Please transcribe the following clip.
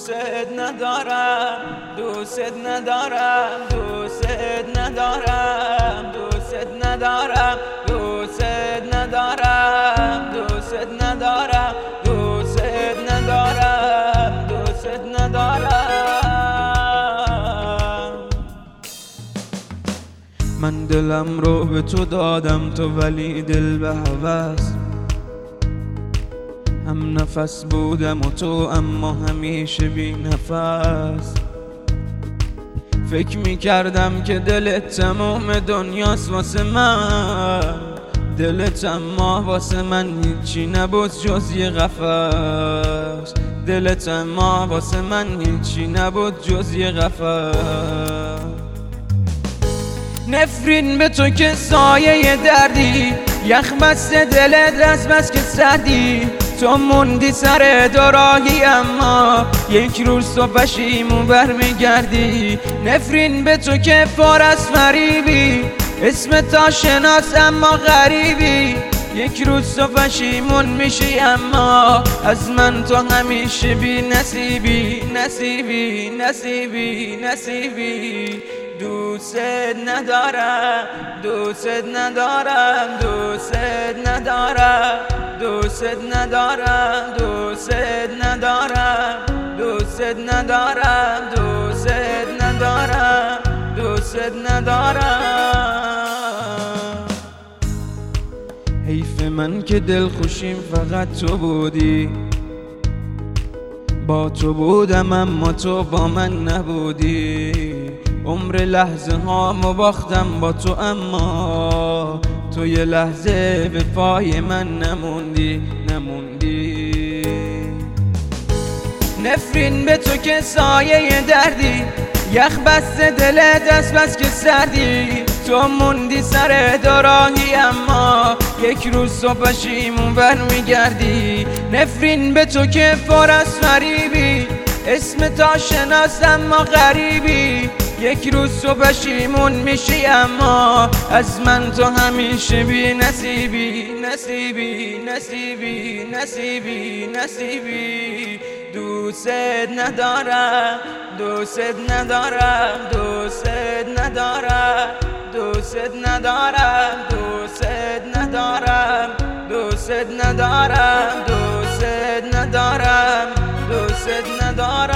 دوست ندارم، دوست ندارم، دوست ندارم، دوست ندارم، دوست ندارم، دوست ندارم، دوست ندارم، دوست ندارم. من دلم رو به تو دادم تو ولی دل به هوس، هم نفس بودم و تو اما همیشه بی نفس. فکر میکردم که دلت تمام دنیاست واسه من، دلت اما واسه من هیچی نبود جز یه قفس، دلت اما واسه من هیچی نبود جز یه قفس. نفرین به تو که سایه دردی، یخ بسته دلت از بس که سردی، تو موندی سر دوراهی اما یک روز تو پشیمون برمیگردی. نفرین به تو که پر از فریبی، اسم تا شناس اما غریبی، یک روز تو پشیمون میشی اما از من تو همیشه بی نصیبی، نصیبی، نصیبی، نصیبی. دوست ندارم، دوست ندارم، دوست ندارم، دوست ندارم، دوست ندارم، دوست ندارم، دوست ندارم، دوست ندارم. حیف من که دل خوشیم فقط تو بودی، با تو بودم اما تو با من نبودی. عمر لحظه هامو باختم با تو اما تو یه لحظه به پای من نموندی، نموندی. نفرین به تو که سایه دردی، یخ بسته دلت از بس که سردی، تو موندی سر دوراهی اما یک روز تو پشیمون برمیگردی. نفرین به تو که پر از فریبی، اسم تا شناس اما غریبی، یک روز تو پشیمون میشی اما از من تو همیشه بی نصیبی، نصیبی، نصیبی، نصیبی، نصیبی. دوست ندارم، دوست ندارم، دوست ندارم، دوست ندارم، دوست ندارم، دوست ندارم، دوست ندارم، دوست ندارم.